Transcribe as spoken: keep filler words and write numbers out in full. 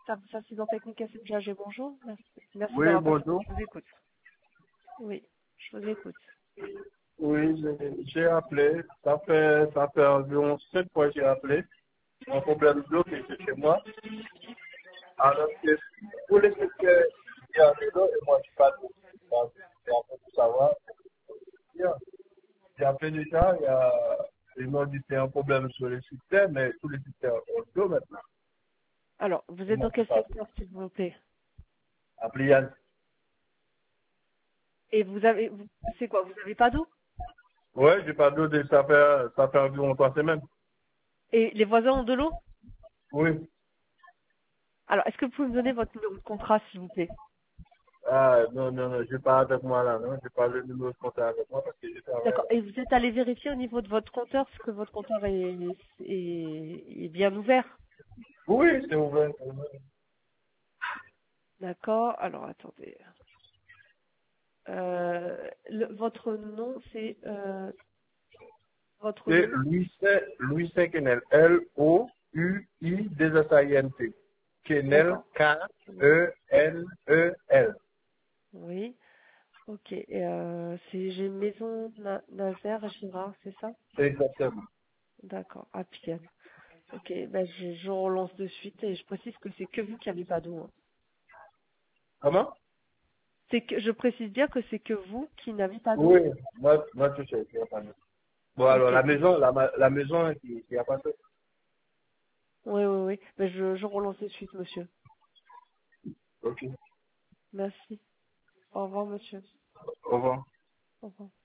Assistant technique à C G, bonjour. Merci, merci Oui, d'avoir patienté. bonjour. Je vous écoute. Oui, je vous écoute. Oui, j'ai j'ai appelé. Ça fait, ça fait environ sept fois que j'ai appelé. Un problème d'eau qui était chez moi. Alors, que vous laissez que il y a de l'eau et moi, je parle de l'eau. C'est un peu pour savoir. Bien. J'ai appelé déjà. Il y a, ils m'ont dit que c'est un problème sur le système, mais tous les systèmes ont de l'eau maintenant. Alors, vous Et êtes moi, dans je quel parle. secteur, s'il vous plaît? Appelé Yann. Et vous avez, vous- c'est quoi? Vous n'avez pas d'eau? Ouais, j'ai pas d'eau, ça fait, ça fait environ trois semaines. Et les voisins ont de l'eau? Oui. Alors, est-ce que vous pouvez me donner votre numéro de contrat, s'il vous plaît? Ah, non, non, non, je pas avec moi là, non, j'ai pas le numéro de compte avec moi parce que je travaille. D'accord. Et vous êtes allé vérifier au niveau de votre compteur, ce que votre compteur est, est, est bien ouvert? Oui, c'est ouvert. c'est ouvert. D'accord. Alors, attendez. Euh, le- votre nom, c'est euh, votre C'est nom. Louis Louis Kenel, L O U I D S I N T. Kenel, D'accord. K E N E L. Oui. Ok. Et, euh, c'est j'ai Maison Na- Nazaire à Girard, c'est ça? Exactement. D'accord. À Pienne. Ok. Ben je, je relance de suite et je précise que c'est que vous qui n'avez pas d'eau, hein. Comment? C'est que je précise bien que c'est que vous qui n'avez pas d'eau. Oui, moi, moi, tu sais, il n'y a pas de- Bon, alors, Ok. la maison, la, ma- la maison, il n'y a pas de... Oui, oui, oui. Ben je, je relance de suite, monsieur. Ok. Merci. Au revoir, monsieur. Au revoir. Au revoir.